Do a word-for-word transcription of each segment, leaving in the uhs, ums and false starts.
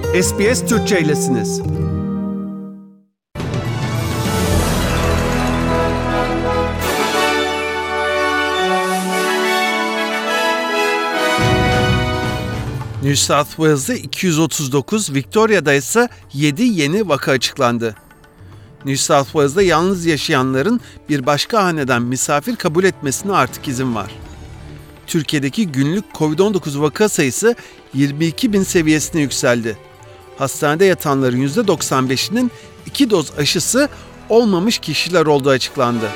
S B S Türkçe'ylesiniz. New South Wales'da iki yüz otuz dokuz, Victoria'da ise yedi yeni vaka açıklandı. New South Wales'da yalnız yaşayanların bir başka haneden misafir kabul etmesine artık izin var. Türkiye'deki günlük kovid on dokuz vaka sayısı yirmi iki bin seviyesine yükseldi. Hastanede yatanların yüzde doksan beşinin iki doz aşısı olmamış kişiler olduğu açıklandı.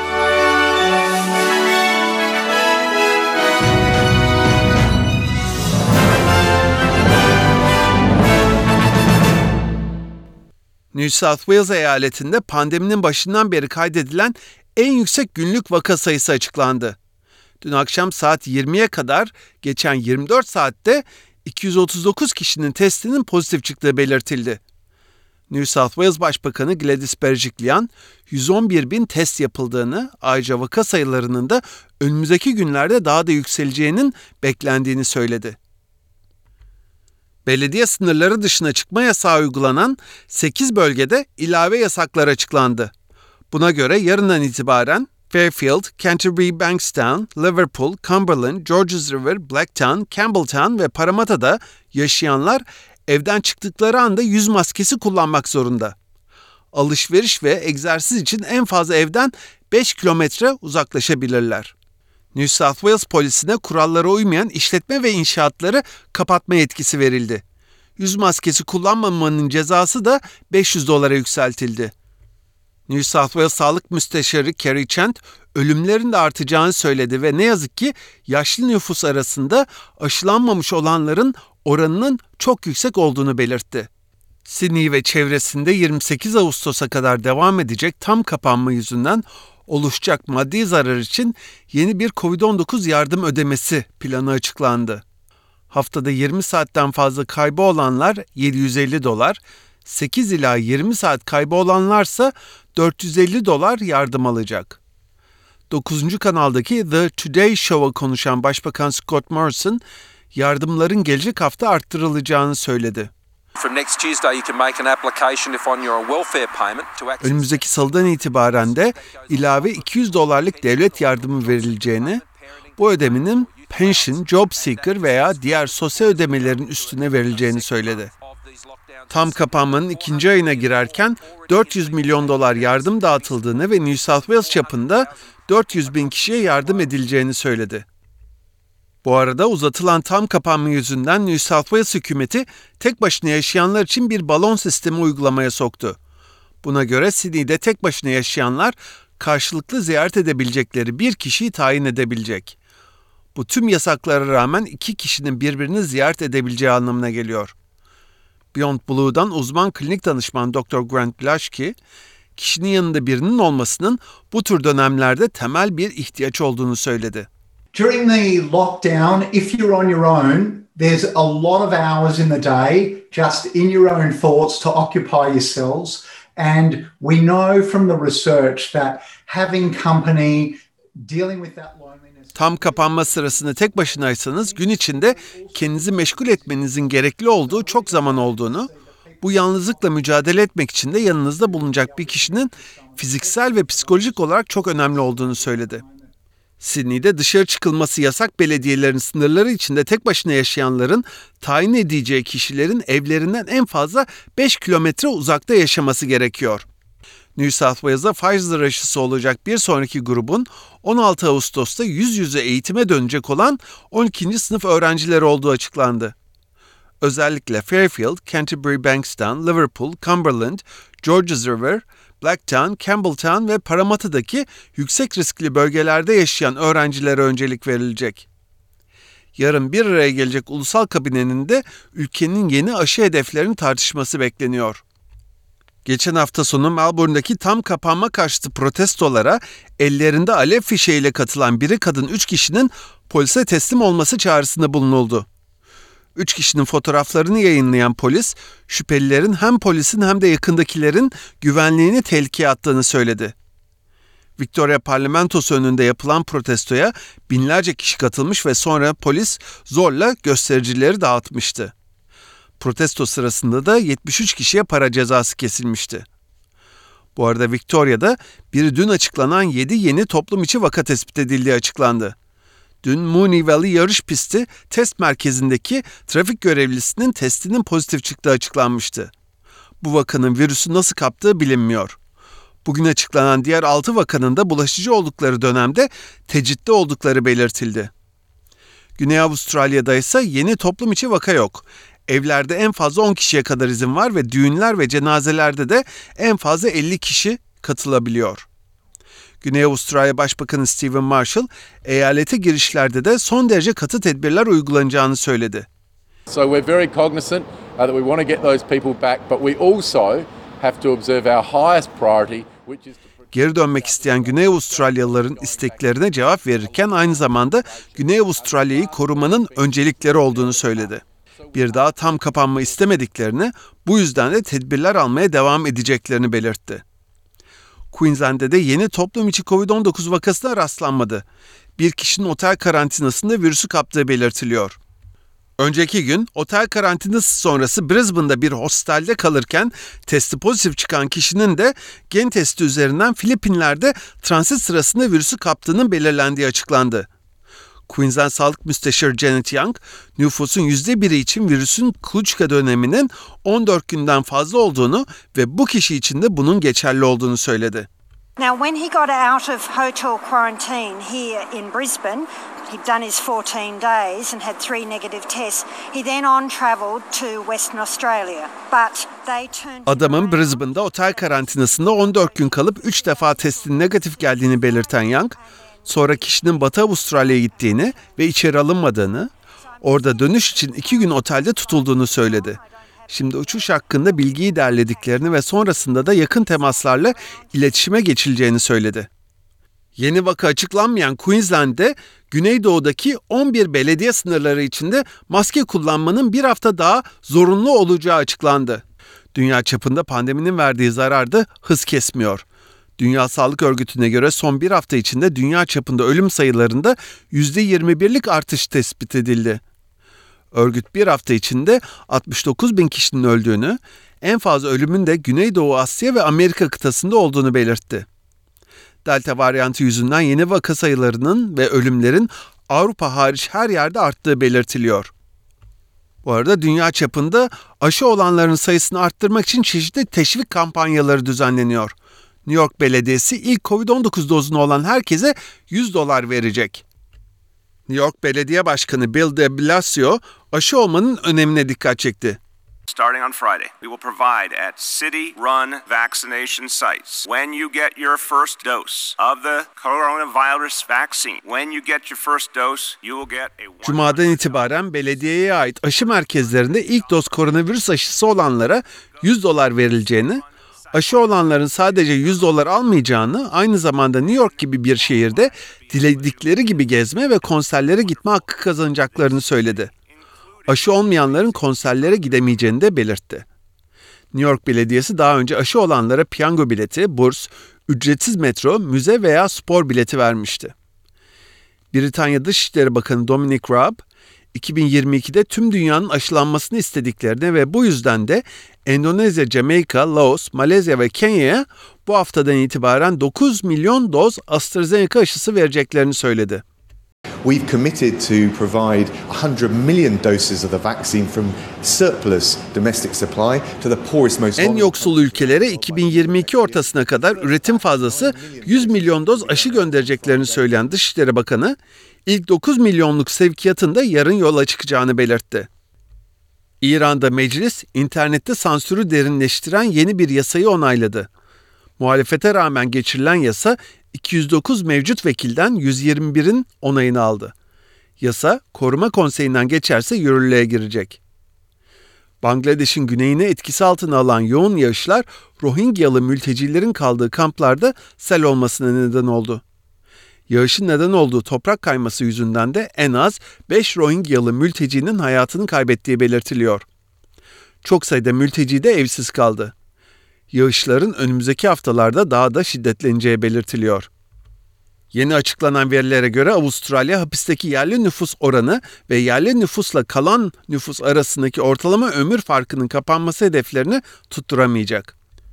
New South Wales eyaletinde pandeminin başından beri kaydedilen en yüksek günlük vaka sayısı açıklandı. Dün akşam saat yirmiye kadar geçen yirmi dört saatte iki yüz otuz dokuz kişinin testinin pozitif çıktığı belirtildi. New South Wales Başbakanı Gladys Berejiklian, yüz on bir bin test yapıldığını, ayrıca vaka sayılarının da önümüzdeki günlerde daha da yükseleceğinin beklendiğini söyledi. Belediye sınırları dışına çıkma yasağı uygulanan sekiz bölgede ilave yasaklar açıklandı. Buna göre yarından itibaren Fairfield, Canterbury, Bankstown, Liverpool, Cumberland, Georges River, Blacktown, Campbelltown ve Parramatta'da yaşayanlar evden çıktıkları anda yüz maskesi kullanmak zorunda. Alışveriş ve egzersiz için en fazla evden beş kilometre uzaklaşabilirler. New South Wales polisine kurallara uymayan işletme ve inşaatları kapatma yetkisi verildi. Yüz maskesi kullanmamanın cezası da beş yüz dolara yükseltildi. New South Wales Sağlık Müsteşarı Kerry Chant, ölümlerin de artacağını söyledi ve ne yazık ki yaşlı nüfus arasında aşılanmamış olanların oranının çok yüksek olduğunu belirtti. Sydney ve çevresinde yirmi sekiz Ağustos'a kadar devam edecek tam kapanma yüzünden oluşacak maddi zarar için yeni bir kovid on dokuz yardım ödemesi planı açıklandı. Haftada yirmi saatten fazla kaybı olanlar yedi yüz elli dolar, sekiz ila yirmi saat kaybı olanlarsa dört yüz elli dolar yardım alacak. dokuzuncu kanaldaki The Today Show'a konuşan Başbakan Scott Morrison, yardımların gelecek hafta arttırılacağını söyledi. Önümüzdeki salıdan itibaren de ilave iki yüz dolarlık devlet yardımı verileceğini, bu ödemenin pension, job seeker veya diğer sosyal ödemelerin üstüne verileceğini söyledi. Tam kapanmanın ikinci ayına girerken dört yüz milyon dolar yardım dağıtıldığını ve New South Wales çapında dört yüz bin kişiye yardım edileceğini söyledi. Bu arada uzatılan tam kapanma yüzünden New South Wales hükümeti tek başına yaşayanlar için bir balon sistemi uygulamaya soktu. Buna göre Sydney'de tek başına yaşayanlar karşılıklı ziyaret edebilecekleri bir kişiyi tayin edebilecek. Bu tüm yasaklara rağmen iki kişinin birbirini ziyaret edebileceği anlamına geliyor. Beyond Blue'dan uzman klinik danışman doktor Grant Blashki, kişinin yanında birinin olmasının bu tür dönemlerde temel bir ihtiyaç olduğunu söyledi. During the lockdown, if you're on your own, there's a lot of hours in the day just in your own thoughts to occupy yourselves. And we know from the research that having company, dealing with that loneliness... Tam kapanma sırasında tek başınaysanız gün içinde kendinizi meşgul etmenizin gerekli olduğu çok zaman olduğunu, bu yalnızlıkla mücadele etmek için de yanınızda bulunacak bir kişinin fiziksel ve psikolojik olarak çok önemli olduğunu söyledi. Sydney'de dışarı çıkılması yasak belediyelerin sınırları içinde tek başına yaşayanların tayin edeceği kişilerin evlerinden en fazla beş kilometre uzakta yaşaması gerekiyor. New South Wales'da Pfizer aşısı olacak bir sonraki grubun on altı Ağustos'ta yüz yüze eğitime dönecek olan on ikinci sınıf öğrencileri olduğu açıklandı. Özellikle Fairfield, Canterbury, Bankstown, Liverpool, Cumberland, Georges River, Blacktown, Campbelltown ve Parramatta'daki yüksek riskli bölgelerde yaşayan öğrencilere öncelik verilecek. Yarın bir araya gelecek ulusal kabinenin de ülkenin yeni aşı hedeflerini tartışması bekleniyor. Geçen hafta sonu Melbourne'daki tam kapanma karşıtı protestolara ellerinde alev fişeğiyle katılan biri kadın üç kişinin polise teslim olması çağrısında bulunuldu. Üç kişinin fotoğraflarını yayınlayan polis, şüphelilerin hem polisin hem de yakındakilerin güvenliğini tehlikeye attığını söyledi. Victoria Parlamentosu önünde yapılan protestoya binlerce kişi katılmış ve sonra polis zorla göstericileri dağıtmıştı. Protesto sırasında da yetmiş üç kişiye para cezası kesilmişti. Bu arada Victoria'da biri dün açıklanan yedi yeni toplum içi vaka tespit edildiği açıklandı. Dün Moonee Valley yarış pisti test merkezindeki trafik görevlisinin testinin pozitif çıktığı açıklanmıştı. Bu vakanın virüsü nasıl kaptığı bilinmiyor. Bugün açıklanan diğer altı vakanın da bulaşıcı oldukları dönemde tecritte oldukları belirtildi. Güney Avustralya'da ise yeni toplum içi vaka yok. Evlerde en fazla on kişiye kadar izin var ve düğünler ve cenazelerde de en fazla elli kişi katılabiliyor. Güney Avustralya Başbakanı Stephen Marshall, eyalete girişlerde de son derece katı tedbirler uygulanacağını söyledi. So we're very cognizant uh, that we want to get those people back, but we also have to observe our highest priority, which is to... Geri dönmek isteyen Güney Avustralyalıların isteklerine cevap verirken aynı zamanda Güney Avustralya'yı korumanın öncelikleri olduğunu söyledi. Bir daha tam kapanma istemediklerini, bu yüzden de tedbirler almaya devam edeceklerini belirtti. Queensland'de de yeni toplum içi kovid on dokuz vakasına rastlanmadı. Bir kişinin otel karantinasında virüsü kaptığı belirtiliyor. Önceki gün otel karantinası sonrası Brisbane'da bir hostelde kalırken testi pozitif çıkan kişinin de gen testi üzerinden Filipinler'de transit sırasında virüsü kaptığının belirlendiği açıklandı. Queensland Sağlık Müsteşarı Janet Young, nüfusun yüzde biri için virüsün kuluçka döneminin on dört günden fazla olduğunu ve bu kişi için de bunun geçerli olduğunu söyledi. Now, when he got out of hotel quarantine here in Brisbane, he'd done his fourteen days and had three negative tests. He then on travelled to Western Australia, but they turned... Adamın Brisbane'da otel karantinasında on dört gün kalıp üç defa testin negatif geldiğini belirten Young, sonra kişinin Batı Avustralya'ya gittiğini ve içeri alınmadığını, orada dönüş için iki gün otelde tutulduğunu söyledi. Şimdi uçuş hakkında bilgiyi derlediklerini ve sonrasında da yakın temaslarla iletişime geçileceğini söyledi. Yeni vaka açıklanmayan Queensland'de Güneydoğu'daki on bir belediye sınırları içinde maske kullanmanın bir hafta daha zorunlu olacağı açıklandı. Dünya çapında pandeminin verdiği zarar da hız kesmiyor. Dünya Sağlık Örgütü'ne göre son bir hafta içinde dünya çapında ölüm sayılarında yüzde yirmi birlik artış tespit edildi. Örgüt bir hafta içinde altmış dokuz bin kişinin öldüğünü, en fazla ölümün de Güneydoğu Asya ve Amerika kıtasında olduğunu belirtti. Delta varyantı yüzünden yeni vaka sayılarının ve ölümlerin Avrupa hariç her yerde arttığı belirtiliyor. Bu arada dünya çapında aşı olanların sayısını arttırmak için çeşitli teşvik kampanyaları düzenleniyor. New York Belediyesi ilk kovid on dokuz dozunu olan herkese yüz dolar verecek. New York Belediye Başkanı Bill de Blasio, aşı olmanın önemine dikkat çekti. Starting on Friday, we will provide at city-run vaccination sites. When you get your first dose of the coronavirus vaccine, when you get your first dose, you will get a... Cuma'dan itibaren belediyeye ait aşı merkezlerinde ilk doz koronavirüs aşısı olanlara yüz dolar verileceğini, aşı olanların sadece yüz dolar almayacağını, aynı zamanda New York gibi bir şehirde diledikleri gibi gezme ve konserlere gitme hakkı kazanacaklarını söyledi. Aşı olmayanların konserlere gidemeyeceğini de belirtti. New York Belediyesi daha önce aşı olanlara piyango bileti, burs, ücretsiz metro, müze veya spor bileti vermişti. Britanya Dışişleri Bakanı Dominic Raab, iki bin yirmi ikide tüm dünyanın aşılanmasını istediklerini ve bu yüzden de Endonezya, Jamaika, Laos, Malezya ve Kenya'ya bu haftadan itibaren dokuz milyon doz AstraZeneca aşısı vereceklerini söyledi. We've committed to provide one hundred million doses of the vaccine from surplus domestic supply to the poorest, most En yoksul ülkelere iki bin yirmi iki ortasına kadar üretim fazlası yüz milyon doz aşı göndereceklerini söyleyen Dışişleri Bakanı, ilk dokuz milyonluk sevkiyatın da yarın yola çıkacağını belirtti. İran'da meclis, internette sansürü derinleştiren yeni bir yasayı onayladı. Muhalefete rağmen geçirilen yasa, iki yüz dokuz mevcut vekilden yüz yirmi birin onayını aldı. Yasa, Koruma Konseyi'nden geçerse yürürlüğe girecek. Bangladeş'in güneyine etkisi altına alan yoğun yağışlar, Rohingyalı mültecilerin kaldığı kamplarda sel olmasına neden oldu. Yağışın neden olduğu toprak kayması yüzünden de en az beş Rohingyalı mültecinin hayatını kaybettiği belirtiliyor. Çok sayıda mülteci de evsiz kaldı. Yağışların önümüzdeki haftalarda daha da şiddetleneceği belirtiliyor. Yeni açıklanan verilere göre Avustralya hapisteki yerli nüfus oranı ve yerli nüfusla kalan nüfus arasındaki ortalama ömür farkının kapanması hedeflerini tutturamayacak.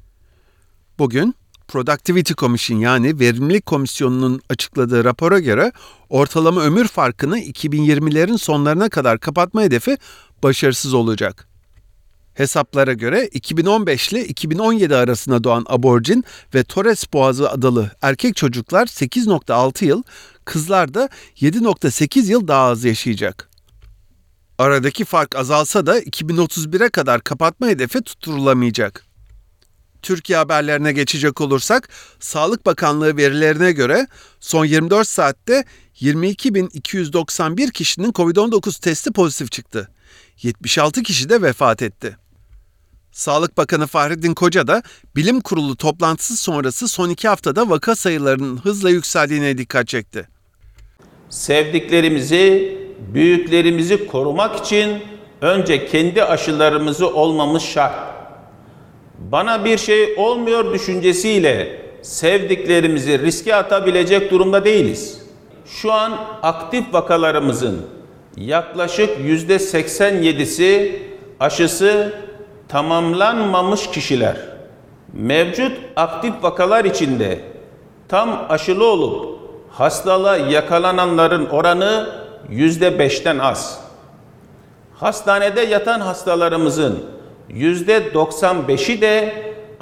Bugün Productivity Commission yani Verimlilik Komisyonu'nun açıkladığı rapora göre ortalama ömür farkını iki bin yirmilerin sonlarına kadar kapatma hedefi başarısız olacak. Hesaplara göre iki bin on beş ile iki bin on yedi arasında doğan aborjin ve Torres Boğazı adalı erkek çocuklar sekiz virgül altı yıl, kızlar da yedi virgül sekiz yıl daha az yaşayacak. Aradaki fark azalsa da iki bin otuz bire kadar kapatma hedefi tutturulamayacak. Türkiye haberlerine geçecek olursak, Sağlık Bakanlığı verilerine göre son yirmi dört saatte yirmi iki bin iki yüz doksan bir kişinin kovid on dokuz testi pozitif çıktı. yetmiş altı kişi de vefat etti. Sağlık Bakanı Fahrettin Koca da bilim kurulu toplantısı sonrası son iki haftada vaka sayılarının hızla yükseldiğine dikkat çekti. Sevdiklerimizi, büyüklerimizi korumak için önce kendi aşılarımızı olmamız şart. Bana bir şey olmuyor düşüncesiyle sevdiklerimizi riske atabilecek durumda değiliz. Şu an aktif vakalarımızın yaklaşık yüzde seksen yedisi aşısı tamamlanmamış kişiler. Mevcut aktif vakalar içinde tam aşılı olup hastalığa yakalananların oranı yüzde beşten az. Hastanede yatan hastalarımızın yüzde doksan beşi de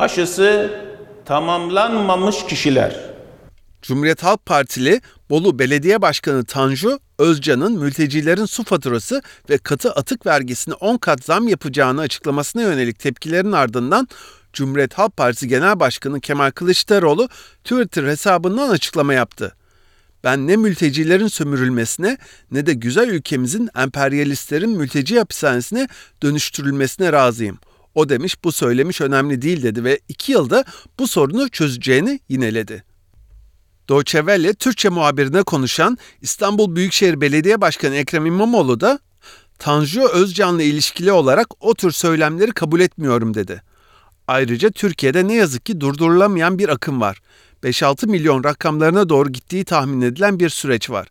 aşısı tamamlanmamış kişiler. Cumhuriyet Halk Partili Bolu Belediye Başkanı Tanju Özcan'ın mültecilerin su faturası ve katı atık vergisine on kat zam yapacağını açıklamasına yönelik tepkilerin ardından Cumhuriyet Halk Partisi Genel Başkanı Kemal Kılıçdaroğlu Twitter hesabından açıklama yaptı. Ben ne mültecilerin sömürülmesine ne de güzel ülkemizin emperyalistlerin mülteci hapishanesine dönüştürülmesine razıyım. O demiş, bu söylemiş önemli değil dedi ve iki yılda bu sorunu çözeceğini yineledi. Deutsche Welle Türkçe muhabirine konuşan İstanbul Büyükşehir Belediye Başkanı Ekrem İmamoğlu da Tanju Özcan'la ilişkili olarak o tür söylemleri kabul etmiyorum dedi. Ayrıca Türkiye'de ne yazık ki durdurulamayan bir akım var. beş altı milyon rakamlarına doğru gittiği tahmin edilen bir süreç var.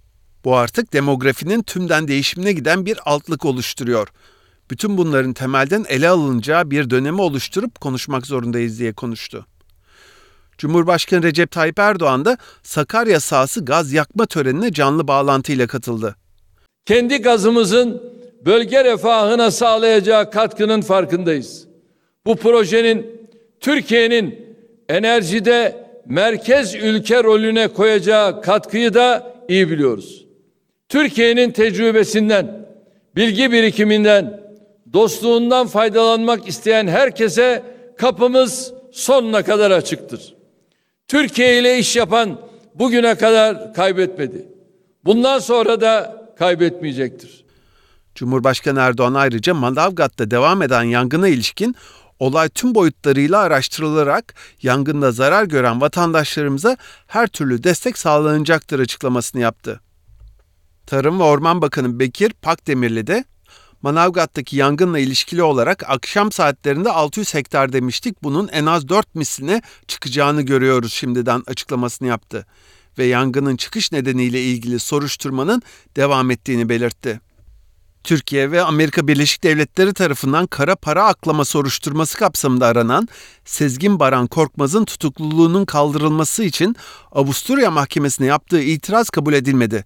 Bu artık demografinin tümden değişimine giden bir altlık oluşturuyor. Bütün bunların temelden ele alınacağı bir dönemi oluşturup konuşmak zorundayız diye konuştu. Cumhurbaşkanı Recep Tayyip Erdoğan da Sakarya sahası gaz yakma törenine canlı bağlantıyla katıldı. Kendi gazımızın bölge refahına sağlayacağı katkının farkındayız. Bu projenin Türkiye'nin enerjide merkez ülke rolüne koyacağı katkıyı da iyi biliyoruz. Türkiye'nin tecrübesinden, bilgi birikiminden, dostluğundan faydalanmak isteyen herkese kapımız sonuna kadar açıktır. Türkiye ile iş yapan bugüne kadar kaybetmedi. Bundan sonra da kaybetmeyecektir. Cumhurbaşkanı Erdoğan ayrıca Manavgat'ta devam eden yangına ilişkin olay tüm boyutlarıyla araştırılarak yangında zarar gören vatandaşlarımıza her türlü destek sağlanacaktır açıklamasını yaptı. Tarım ve Orman Bakanı Bekir Pakdemirli de Manavgat'taki yangınla ilişkili olarak akşam saatlerinde altı yüz hektar demiştik, bunun en az dört misline çıkacağını görüyoruz şimdiden açıklamasını yaptı ve yangının çıkış nedeniyle ilgili soruşturmanın devam ettiğini belirtti. Türkiye ve Amerika Birleşik Devletleri tarafından kara para aklama soruşturması kapsamında aranan Sezgin Baran Korkmaz'ın tutukluluğunun kaldırılması için Avusturya Mahkemesi'ne yaptığı itiraz kabul edilmedi.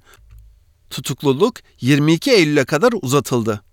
Tutukluluk yirmi iki Eylül'e kadar uzatıldı.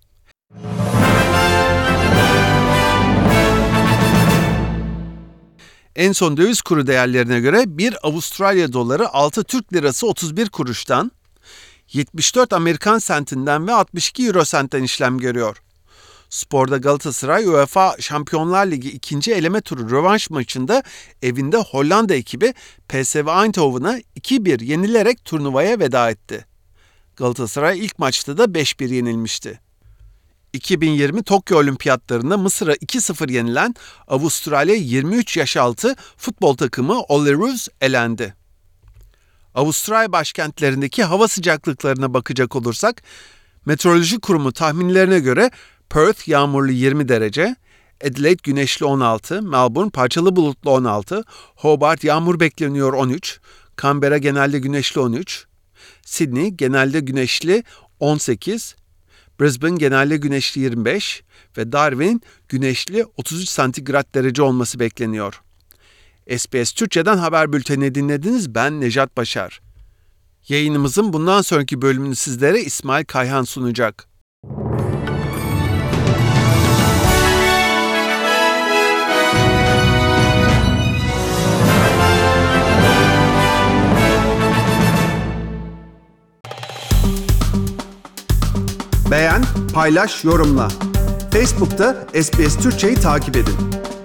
En son döviz kuru değerlerine göre bir Avustralya doları altı Türk lirası otuz bir kuruştan, yetmiş dört Amerikan sentinden ve altmış iki Euro sentten işlem görüyor. Sporda Galatasaray UEFA Şampiyonlar Ligi ikinci eleme turu rövanş maçında evinde Hollanda ekibi P S V Eindhoven'a iki bir yenilerek turnuvaya veda etti. Galatasaray ilk maçta da beş bir yenilmişti. iki bin yirmi Tokyo Olimpiyatlarında Mısır'a iki sıfır yenilen Avustralya yirmi üç yaş altı futbol takımı Olyroos elendi. Avustralya başkentlerindeki hava sıcaklıklarına bakacak olursak, Meteoroloji Kurumu tahminlerine göre Perth yağmurlu yirmi derece, Adelaide güneşli on altı, Melbourne parçalı bulutlu on altı, Hobart yağmur bekleniyor on üç, Canberra genelde güneşli on üç, Sydney genelde güneşli on sekiz, Brisbane genelde güneşli yirmi beş ve Darwin güneşli otuz üç santigrat derece olması bekleniyor. S B S Türkçe'den haber bülteni dinlediniz. Ben Nejat Başar. Yayınımızın bundan sonraki bölümünü sizlere İsmail Kayhan sunacak. Beğen, paylaş, yorumla. Facebook'ta S B S Türkçe'yi takip edin.